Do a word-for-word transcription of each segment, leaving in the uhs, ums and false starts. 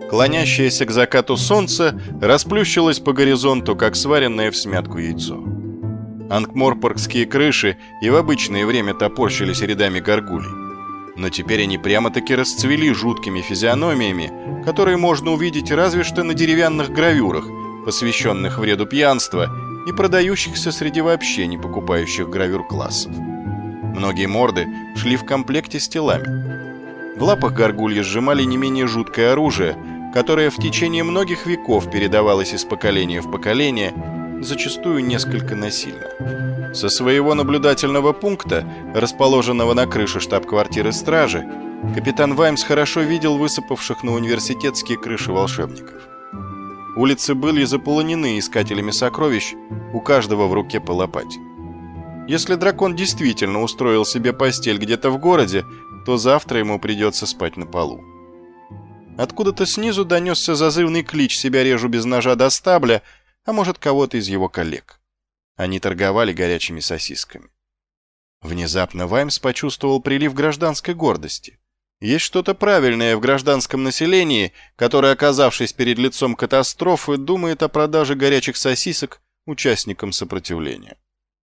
Клонящееся к закату солнце расплющилось по горизонту, как сваренное в смятку яйцо. Анкморпоркские крыши и в обычное время топорщились рядами горгулей. Но теперь они прямо-таки расцвели жуткими физиономиями, которые можно увидеть разве что на деревянных гравюрах, посвященных вреду пьянства и продающихся среди вообще не покупающих гравюр классов. Многие морды шли в комплекте с телами. В лапах горгульи сжимали не менее жуткое оружие, которое в течение многих веков передавалось из поколения в поколение, зачастую несколько насильно. Со своего наблюдательного пункта, расположенного на крыше штаб-квартиры стражи, капитан Ваймс хорошо видел высыпавших на университетские крыши волшебников. Улицы были заполонены искателями сокровищ, у каждого в руке по лопате. Если дракон действительно устроил себе постель где-то в городе, то завтра ему придется спать на полу. Откуда-то снизу донесся зазывный клич «себя режу без ножа до стабля», а может, кого-то из его коллег. Они торговали горячими сосисками. Внезапно Ваймс почувствовал прилив гражданской гордости. Есть что-то правильное в гражданском населении, которое, оказавшись перед лицом катастрофы, думает о продаже горячих сосисок участникам сопротивления.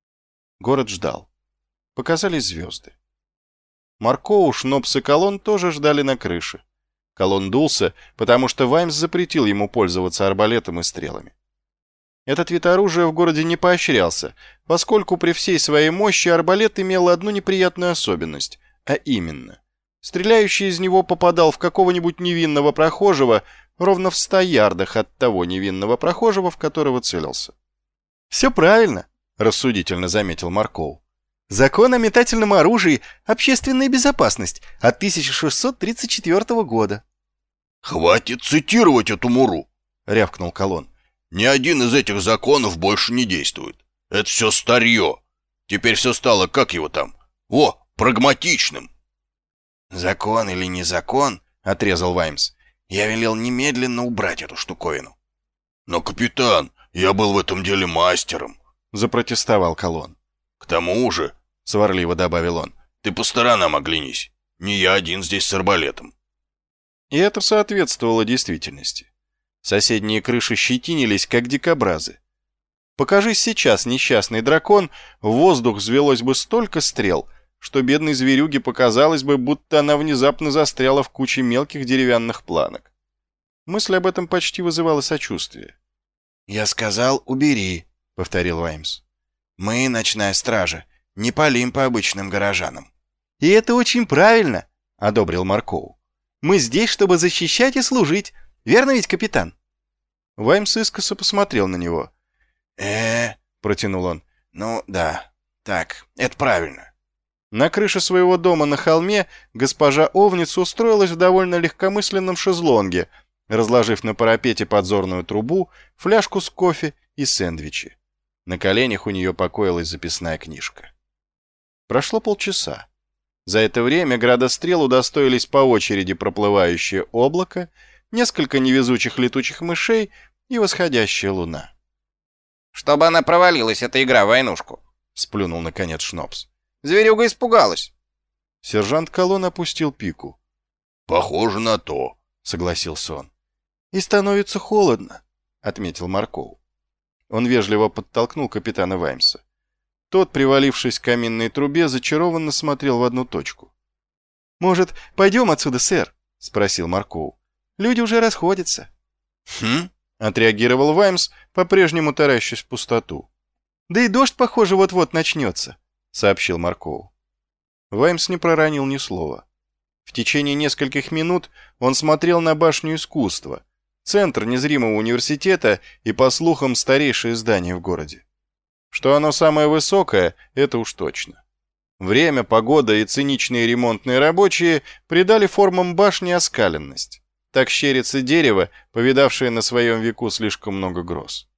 Город ждал. Показались звезды. Маркоу, Шнопс и Колон тоже ждали на крыше. Колон дулся, потому что Ваймс запретил ему пользоваться арбалетом и стрелами. Этот вид оружия в городе не поощрялся, поскольку при всей своей мощи арбалет имел одну неприятную особенность, а именно, стреляющий из него попадал в какого-нибудь невинного прохожего ровно в ста ярдах от того невинного прохожего, в которого целился. «Все правильно», — рассудительно заметил Маркоу. «Закон о метательном оружии — общественная безопасность от тысяча шестьсот тридцать четвёртого года». «Хватит цитировать эту муру», — рявкнул Колон. «Ни один из этих законов больше не действует. Это все старье. Теперь все стало, как его там? О, прагматичным». «Закон или не закон», — отрезал Ваймс, — «я велел немедленно убрать эту штуковину». «Но, капитан, я был в этом деле мастером», — запротестовал Колон. «К тому же», — сварливо добавил он, — «ты по сторонам оглянись. Не я один здесь с арбалетом». И это соответствовало действительности. Соседние крыши щетинились, как дикобразы. Покажись сейчас несчастный дракон, в воздух взвелось бы столько стрел, что бедной зверюге показалось бы, будто она внезапно застряла в куче мелких деревянных планок. Мысль об этом почти вызывала сочувствие. «Я сказал, убери», — повторил Ваймс. «Мы, ночная стража, не палим по обычным горожанам». «И это очень правильно», — одобрил Маркоу. «Мы здесь, чтобы защищать и служить. Верно ведь, капитан?» Ваймс искоса посмотрел на него. э протянул он. «Ну, да, так, это правильно». На крыше своего дома на холме госпожа Овниц устроилась в довольно легкомысленном шезлонге, разложив на парапете подзорную трубу, фляжку с кофе и сэндвичи. На коленях у нее покоилась записная книжка. Прошло полчаса. За это время градострел удостоились по очереди проплывающее облако, несколько невезучих летучих мышей и восходящая луна. «Чтобы она провалилась, эта игра в войнушку», — сплюнул наконец Шнопс. «Зверюга испугалась». Сержант Колон опустил пику. «Похоже на то», — согласился он. «И становится холодно», — отметил Маркоу. Он вежливо подтолкнул капитана Ваймса. Тот, привалившись к каминной трубе, зачарованно смотрел в одну точку. «Может, пойдем отсюда, сэр?» — спросил Маркоу. «Люди уже расходятся». «Хм?» — отреагировал Ваймс, по-прежнему таращась в пустоту. «Да и дождь, похоже, вот-вот начнется», — сообщил Маркоу. Ваймс не проронил ни слова. В течение нескольких минут он смотрел на башню искусства, центр незримого университета и, по слухам, старейшее здание в городе. Что оно самое высокое, это уж точно. Время, погода и циничные ремонтные рабочие придали формам башни оскаленность. Так щерится дерево, повидавшее на своем веку слишком много гроз.